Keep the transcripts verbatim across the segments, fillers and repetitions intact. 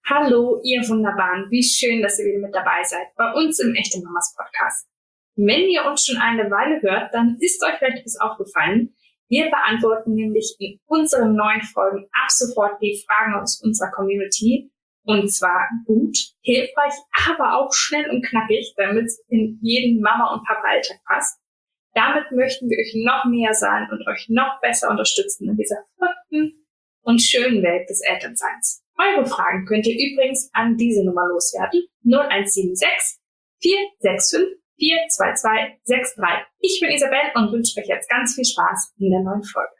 Hallo, ihr Wunderbaren. Wie schön, dass ihr wieder mit dabei seid bei uns im Echte Mamas Podcast. Wenn ihr uns schon eine Weile hört, dann ist euch vielleicht etwas aufgefallen. Wir beantworten nämlich in unseren neuen Folgen ab sofort die Fragen aus unserer Community. Und zwar gut, hilfreich, aber auch schnell und knackig, damit es in jeden Mama- und Papa-Alltag passt. Damit möchten wir euch noch näher sein und euch noch besser unterstützen in dieser verrückten und schönen Welt des Elternseins. Eure Fragen könnt ihr übrigens an diese Nummer loswerden. null eins sieben sechs, vier sechs fünf, vier zwei zwei sechs drei. Ich bin Isabel und wünsche euch jetzt ganz viel Spaß in der neuen Folge.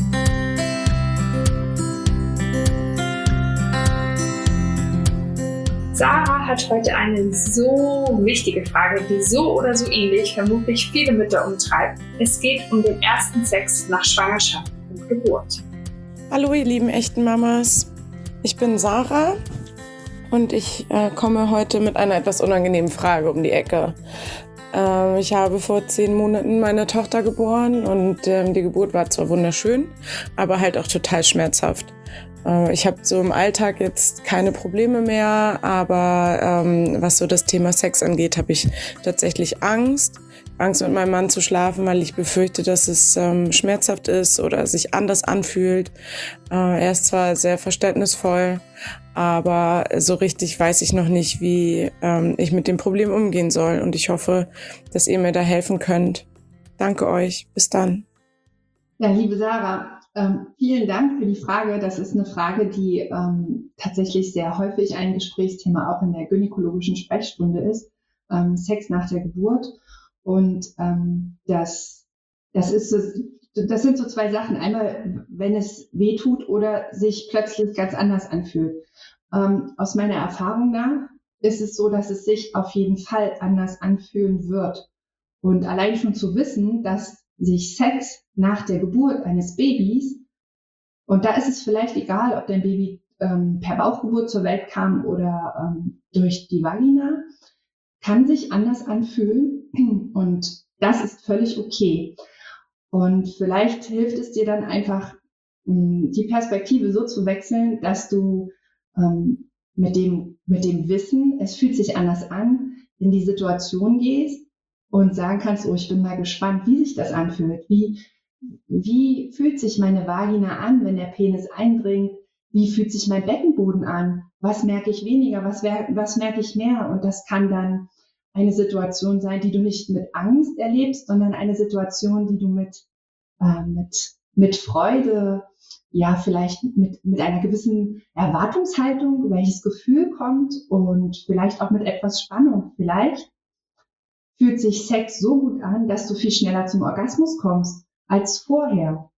Sarah hat heute eine so wichtige Frage, die so oder so ähnlich vermutlich viele Mütter umtreibt. Es geht um den ersten Sex nach Schwangerschaft und Geburt. Hallo ihr lieben echten Mamas, ich bin Sarah und ich äh, komme heute mit einer etwas unangenehmen Frage um die Ecke. Äh, ich habe vor zehn Monaten meine Tochter geboren und äh, die Geburt war zwar wunderschön, aber halt auch total schmerzhaft. Äh, ich habe so im Alltag jetzt keine Probleme mehr, aber ähm, was so das Thema Sex angeht, habe ich tatsächlich Angst. Angst, mit meinem Mann zu schlafen, weil ich befürchte, dass es ähm, schmerzhaft ist oder sich anders anfühlt. Äh, er ist zwar sehr verständnisvoll, aber so richtig weiß ich noch nicht, wie ähm, ich mit dem Problem umgehen soll. Und ich hoffe, dass ihr mir da helfen könnt. Danke euch. Bis dann. Ja, liebe Sarah, ähm, vielen Dank für die Frage. Das ist eine Frage, die ähm, tatsächlich sehr häufig ein Gesprächsthema auch in der gynäkologischen Sprechstunde ist. Ähm, Sex nach der Geburt. Und ähm, das, das ist so, das sind so zwei Sachen. Einmal, wenn es weh tut oder sich plötzlich ganz anders anfühlt. Ähm, aus meiner Erfahrung nach ist es so, dass es sich auf jeden Fall anders anfühlen wird. Und allein schon zu wissen, dass sich Sex nach der Geburt eines Babys, und da ist es vielleicht egal, ob dein Baby ähm, per Bauchgeburt zur Welt kam oder ähm, durch die Vagina, kann sich anders anfühlen und das ist völlig okay. Und vielleicht hilft es dir dann einfach, die Perspektive so zu wechseln, dass du ähm, mit dem, mit dem Wissen, es fühlt sich anders an, in die Situation gehst und sagen kannst, oh, ich bin mal gespannt, wie sich das anfühlt. Wie, wie fühlt sich meine Vagina an, wenn der Penis eindringt? Wie fühlt sich mein Beckenboden an? Was merke ich weniger? Was, was merke ich mehr? Und das kann dann eine Situation sein, die du nicht mit Angst erlebst, sondern eine Situation, die du mit, äh, mit, mit Freude, ja, vielleicht mit, mit einer gewissen Erwartungshaltung, welches Gefühl kommt und vielleicht auch mit etwas Spannung. Vielleicht fühlt sich Sex so gut an, dass du viel schneller zum Orgasmus kommst als vorher.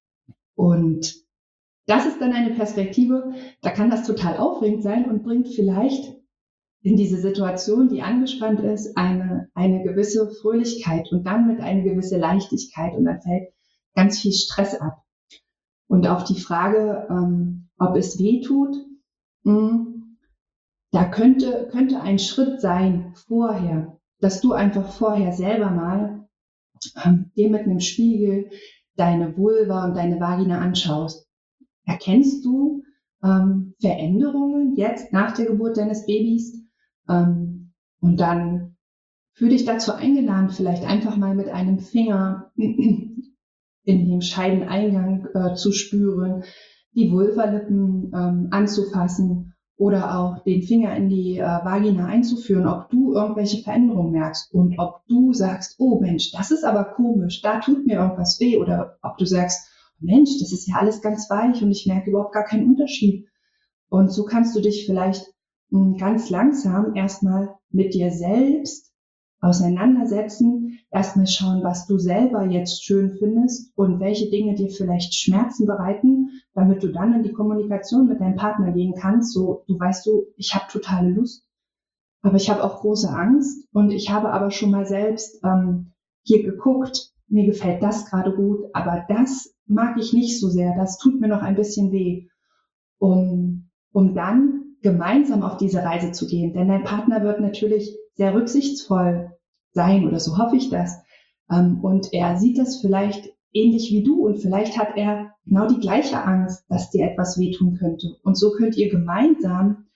Und das ist dann eine Perspektive, da kann das total aufregend sein und bringt vielleicht in diese Situation, die angespannt ist, eine, eine gewisse Fröhlichkeit und dann mit eine gewisse Leichtigkeit und dann fällt ganz viel Stress ab. Und auf die Frage, ähm, ob es weh tut, mh, da könnte, könnte ein Schritt sein vorher, dass du einfach vorher selber mal ähm, dir mit einem Spiegel deine Vulva und deine Vagina anschaust. Erkennst du ähm, Veränderungen jetzt nach der Geburt deines Babys? Ähm, und dann fühle dich dazu eingeladen, vielleicht einfach mal mit einem Finger in dem Scheideneingang äh, zu spüren, die Vulvalippen ähm, anzufassen oder auch den Finger in die äh, Vagina einzuführen, ob du irgendwelche Veränderungen merkst und ob du sagst, oh Mensch, das ist aber komisch, da tut mir irgendwas weh, oder ob du sagst, Mensch, das ist ja alles ganz weich und ich merke überhaupt gar keinen Unterschied. Und so kannst du dich vielleicht mh, ganz langsam erstmal mit dir selbst auseinandersetzen, erstmal schauen, was du selber jetzt schön findest und welche Dinge dir vielleicht Schmerzen bereiten, damit du dann in die Kommunikation mit deinem Partner gehen kannst. So, du weißt so, ich habe totale Lust, aber ich habe auch große Angst und ich habe aber schon mal selbst ähm, hier geguckt, mir gefällt das gerade gut, aber das mag ich nicht so sehr, das tut mir noch ein bisschen weh, um, um dann gemeinsam auf diese Reise zu gehen. Denn dein Partner wird natürlich sehr rücksichtsvoll sein, oder so hoffe ich das. Ähm, und er sieht das vielleicht ähnlich wie du und vielleicht hat er genau die gleiche Angst, dass dir etwas wehtun könnte. Und so könnt ihr gemeinsam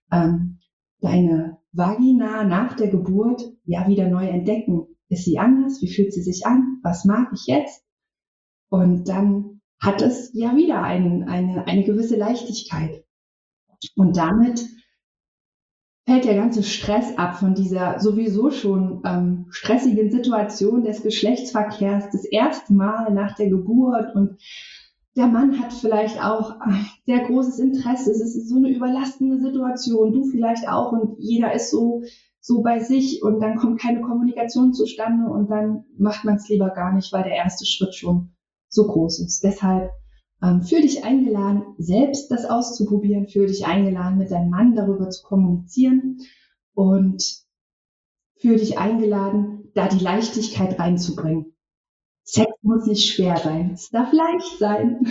ähm, deine Vagina nach der Geburt ja wieder neu entdecken. Ist sie anders? Wie fühlt sie sich an? Was mag ich jetzt? Und dann hat es ja wieder ein, eine, eine gewisse Leichtigkeit. Und damit fällt der ganze Stress ab von dieser sowieso schon ähm, stressigen Situation des Geschlechtsverkehrs, das erste Mal nach der Geburt, und der Mann hat vielleicht auch sehr großes Interesse. Es ist so eine überlastende Situation, du vielleicht auch, und jeder ist so, so bei sich, und dann kommt keine Kommunikation zustande, und dann macht man es lieber gar nicht, weil der erste Schritt schon so groß ist. Deshalb ähm, fühl dich eingeladen, selbst das auszuprobieren, fühl dich eingeladen, mit deinem Mann darüber zu kommunizieren, und fühl dich eingeladen, da die Leichtigkeit reinzubringen. Sex muss nicht schwer sein, es darf leicht sein.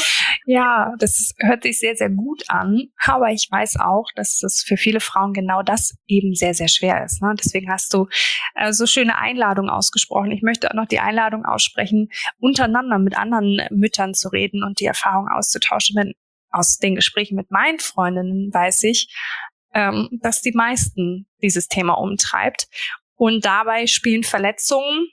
Ja, das ist, hört sich sehr, sehr gut an, aber ich weiß auch, dass das für viele Frauen genau das eben sehr, sehr schwer ist. Ne? Deswegen hast du äh, so schöne Einladungen ausgesprochen. Ich möchte auch noch die Einladung aussprechen, untereinander mit anderen Müttern zu reden und die Erfahrung auszutauschen. Denn aus den Gesprächen mit meinen Freundinnen weiß ich, ähm, dass die meisten dieses Thema umtreibt. Und dabei spielen Verletzungen,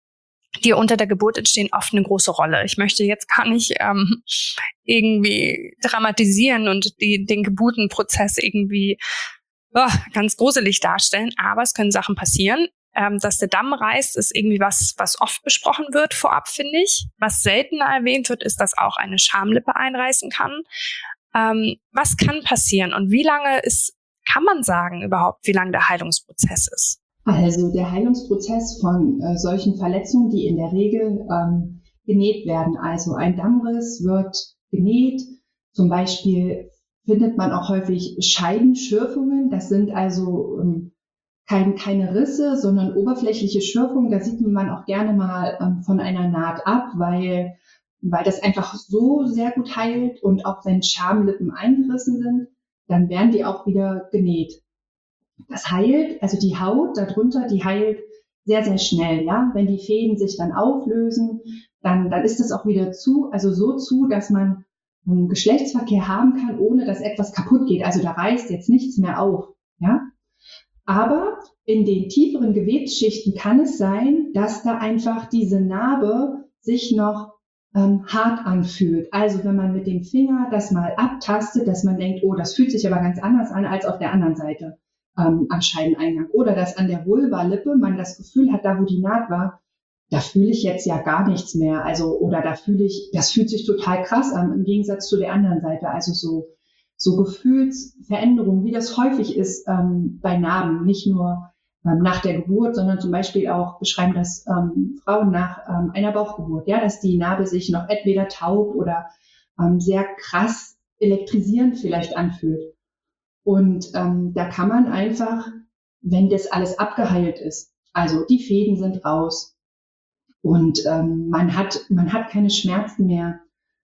die unter der Geburt entstehen, oft eine große Rolle. Ich möchte jetzt gar nicht ähm, irgendwie dramatisieren und die, den Geburtenprozess irgendwie oh, ganz gruselig darstellen, aber es können Sachen passieren. Ähm, dass der Damm reißt, ist irgendwie was, was oft besprochen wird vorab, finde ich. Was seltener erwähnt wird, ist, dass auch eine Schamlippe einreißen kann. Ähm, was kann passieren und wie lange ist, kann man sagen überhaupt, wie lange der Heilungsprozess ist? Also der Heilungsprozess von äh, solchen Verletzungen, die in der Regel ähm, genäht werden. Also ein Dammriss wird genäht. Zum Beispiel findet man auch häufig Scheidenschürfungen. Das sind also ähm, kein, keine Risse, sondern oberflächliche Schürfungen. Da sieht man auch gerne mal ähm, von einer Naht ab, weil, weil das einfach so sehr gut heilt. Und auch wenn Schamlippen eingerissen sind, dann werden die auch wieder genäht. Das heilt, also die Haut darunter, die heilt sehr, sehr schnell, ja. Wenn die Fäden sich dann auflösen, dann, dann ist das auch wieder zu, also so zu, dass man einen Geschlechtsverkehr haben kann, ohne dass etwas kaputt geht. Also da reißt jetzt nichts mehr auf, ja. Aber in den tieferen Gewebsschichten kann es sein, dass da einfach diese Narbe sich noch ähm, hart anfühlt. Also wenn man mit dem Finger das mal abtastet, dass man denkt, oh, das fühlt sich aber ganz anders an als auf der anderen Seite. Ähm, am Scheideneingang. Oder dass an der Vulvalippe man das Gefühl hat, da wo die Naht war, da fühle ich jetzt ja gar nichts mehr. Also, oder da fühle ich, das fühlt sich total krass an, im Gegensatz zu der anderen Seite. Also so, so Gefühlsveränderungen, wie das häufig ist ähm, bei Narben, nicht nur ähm, nach der Geburt, sondern zum Beispiel auch beschreiben das ähm, Frauen nach ähm, einer Bauchgeburt, ja, dass die Narbe sich noch entweder taub oder ähm, sehr krass elektrisierend vielleicht anfühlt. Und ähm, da kann man einfach, wenn das alles abgeheilt ist, also die Fäden sind raus und ähm, man hat man hat keine Schmerzen mehr.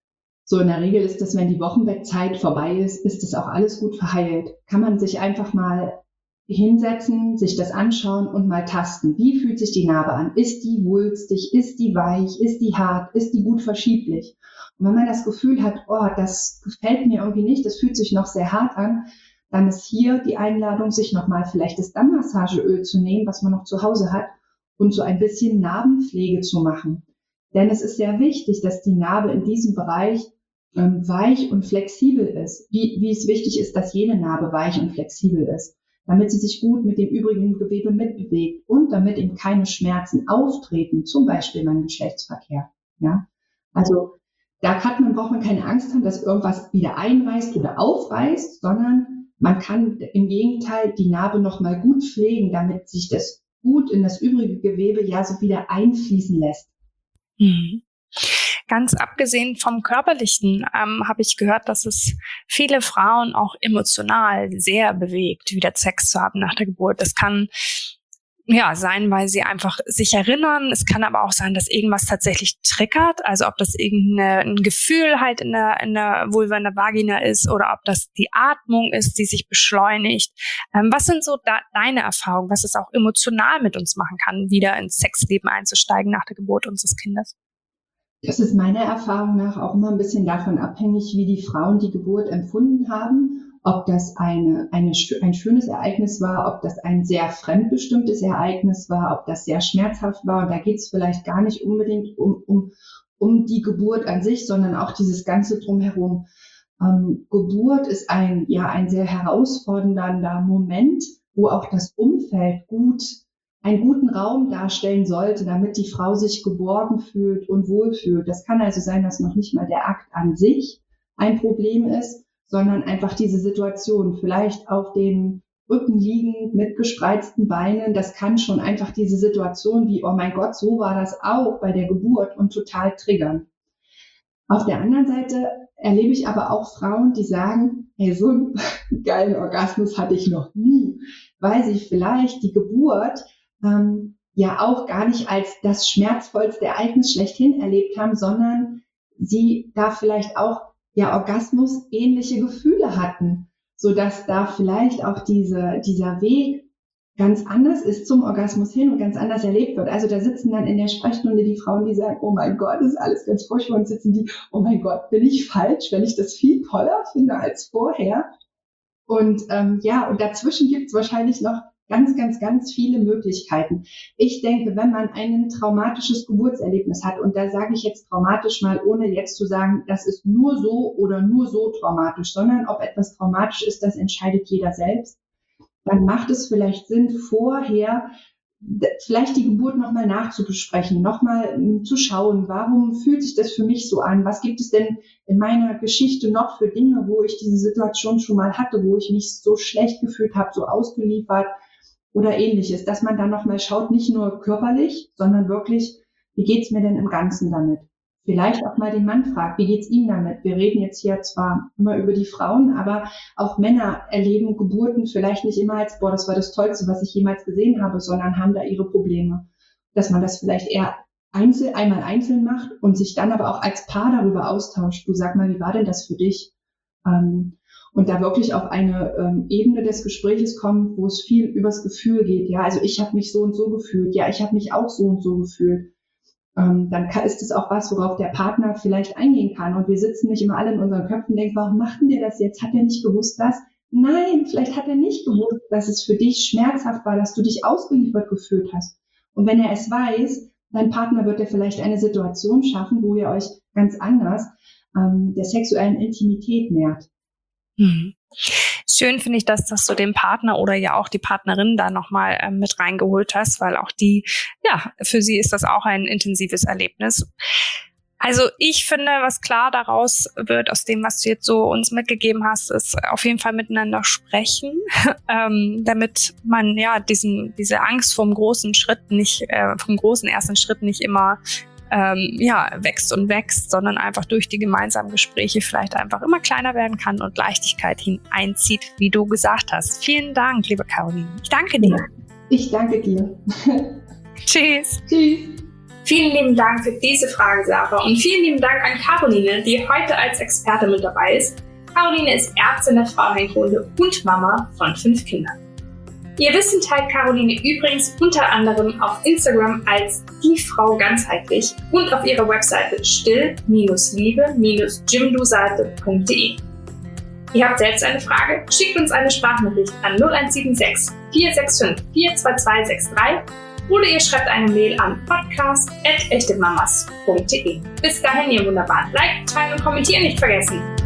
So in der Regel ist das, wenn die Wochenbettzeit vorbei ist, ist das auch alles gut verheilt. Kann man sich einfach mal hinsetzen, sich das anschauen und mal tasten. Wie fühlt sich die Narbe an? Ist die wulstig? Ist die weich? Ist die hart? Ist die gut verschieblich? Und wenn man das Gefühl hat, oh, das gefällt mir irgendwie nicht, das fühlt sich noch sehr hart an, dann ist hier die Einladung, sich nochmal vielleicht das Dammmassageöl zu nehmen, was man noch zu Hause hat, und so ein bisschen Narbenpflege zu machen. Denn es ist sehr wichtig, dass die Narbe in diesem Bereich ähm, weich und flexibel ist. Wie, wie es wichtig ist, dass jede Narbe weich und flexibel ist, damit sie sich gut mit dem übrigen Gewebe mitbewegt und damit eben keine Schmerzen auftreten, zum Beispiel beim Geschlechtsverkehr. Ja, also da hat man, braucht man keine Angst haben, dass irgendwas wieder einreißt oder aufreißt, sondern man kann im Gegenteil die Narbe nochmal gut pflegen, damit sich das gut in das übrige Gewebe ja so wieder einfließen lässt. Mhm. Ganz abgesehen vom Körperlichen ähm, habe ich gehört, dass es viele Frauen auch emotional sehr bewegt, wieder Sex zu haben nach der Geburt. Das kann ja sein, weil sie einfach sich erinnern. Es kann aber auch sein, dass irgendwas tatsächlich triggert. Also ob das irgendein Gefühl halt in der, in der Vulva, in der Vagina ist oder ob das die Atmung ist, die sich beschleunigt. Ähm, was sind so da, deine Erfahrungen, was es auch emotional mit uns machen kann, wieder ins Sexleben einzusteigen nach der Geburt unseres Kindes? Das ist meiner Erfahrung nach auch immer ein bisschen davon abhängig, wie die Frauen die Geburt empfunden haben, ob das eine, eine, ein schönes Ereignis war, ob das ein sehr fremdbestimmtes Ereignis war, ob das sehr schmerzhaft war. Und da geht es vielleicht gar nicht unbedingt um, um, um die Geburt an sich, sondern auch dieses Ganze drumherum. Ähm, Geburt ist ein, ja, ein sehr herausfordernder Moment, wo auch das Umfeld gut, einen guten Raum darstellen sollte, damit die Frau sich geborgen fühlt und wohlfühlt. Das kann also sein, dass noch nicht mal der Akt an sich ein Problem ist, sondern einfach diese Situation, vielleicht auf dem Rücken liegend mit gespreizten Beinen, das kann schon einfach diese Situation wie, oh mein Gott, so war das auch bei der Geburt und total triggern. Auf der anderen Seite erlebe ich aber auch Frauen, die sagen, hey, so einen geilen Orgasmus hatte ich noch nie, weil sie vielleicht die Geburt ähm, ja auch gar nicht als das schmerzvollste Ereignis schlechthin erlebt haben, sondern sie da vielleicht auch ja Orgasmus ähnliche Gefühle hatten, so dass da vielleicht auch diese, dieser Weg ganz anders ist zum Orgasmus hin und ganz anders erlebt wird. Also da sitzen dann in der Sprechstunde die Frauen, die sagen, oh mein Gott, das ist alles ganz furchtbar, und sitzen die, oh mein Gott, bin ich falsch, wenn ich das viel toller finde als vorher? Und ähm, ja, und dazwischen gibt es wahrscheinlich noch ganz, ganz, ganz viele Möglichkeiten. Ich denke, wenn man ein traumatisches Geburtserlebnis hat, und da sage ich jetzt traumatisch mal, ohne jetzt zu sagen, das ist nur so oder nur so traumatisch, sondern ob etwas traumatisch ist, das entscheidet jeder selbst, dann macht es vielleicht Sinn, vorher vielleicht die Geburt nochmal nachzubesprechen, nochmal zu schauen, warum fühlt sich das für mich so an? Was gibt es denn in meiner Geschichte noch für Dinge, wo ich diese Situation schon mal hatte, wo ich mich so schlecht gefühlt habe, so ausgeliefert oder ähnliches, dass man da nochmal schaut, nicht nur körperlich, sondern wirklich, wie geht's mir denn im Ganzen damit? Vielleicht auch mal den Mann fragt, wie geht's ihm damit? Wir reden jetzt hier zwar immer über die Frauen, aber auch Männer erleben Geburten vielleicht nicht immer als, boah, das war das Tollste, was ich jemals gesehen habe, sondern haben da ihre Probleme. Dass man das vielleicht eher einzeln, einmal einzeln macht und sich dann aber auch als Paar darüber austauscht. Du, sag mal, wie war denn das für dich? Ähm, und da wirklich auf eine ähm, Ebene des Gesprächs kommt, wo es viel übers Gefühl geht. Ja, also ich habe mich so und so gefühlt. Ja, ich habe mich auch so und so gefühlt. Ähm, dann kann, ist es auch was, worauf der Partner vielleicht eingehen kann. Und wir sitzen nicht immer alle in unseren Köpfen und denken, warum macht denn der das jetzt? Hat er nicht gewusst, dass? Nein, vielleicht hat er nicht gewusst, dass es für dich schmerzhaft war, dass du dich ausgeliefert gefühlt hast. Und wenn er es weiß, dein Partner wird dir vielleicht eine Situation schaffen, wo ihr euch ganz anders ähm, der sexuellen Intimität nähert. Mhm. Schön finde ich, dass, dass du den Partner oder ja auch die Partnerin da nochmal äh, mit reingeholt hast, weil auch die, ja, für sie ist das auch ein intensives Erlebnis. Also ich finde, was klar daraus wird, aus dem, was du jetzt so uns mitgegeben hast, ist auf jeden Fall miteinander sprechen, ähm, damit man ja diesen, diese Angst vom großen Schritt nicht, äh, vom großen ersten Schritt nicht immer Ähm, ja, wächst und wächst, sondern einfach durch die gemeinsamen Gespräche vielleicht einfach immer kleiner werden kann und Leichtigkeit hineinzieht, wie du gesagt hast. Vielen Dank, liebe Caroline. Ich danke dir. Ich danke dir. Tschüss. Tschüss. Vielen lieben Dank für diese Frage, Sarah, und vielen lieben Dank an Caroline, die heute als Experte mit dabei ist. Caroline ist Ärztin der Frauenheilkunde und Mama von fünf Kindern. Ihr Wissen teilt Caroline übrigens unter anderem auf Instagram als die Frau ganzheitlich und auf ihrer Webseite still liebe gymdu-seite punkt de. Ihr habt selbst eine Frage? Schickt uns eine Sprachnachricht an null eins sieben sechs, vier sechs fünf, vier zwei zwei sechs drei oder ihr schreibt eine Mail an podcast at echtemamas punkt de. Bis dahin, ihr Wunderbaren. Like, teilen und kommentieren nicht vergessen.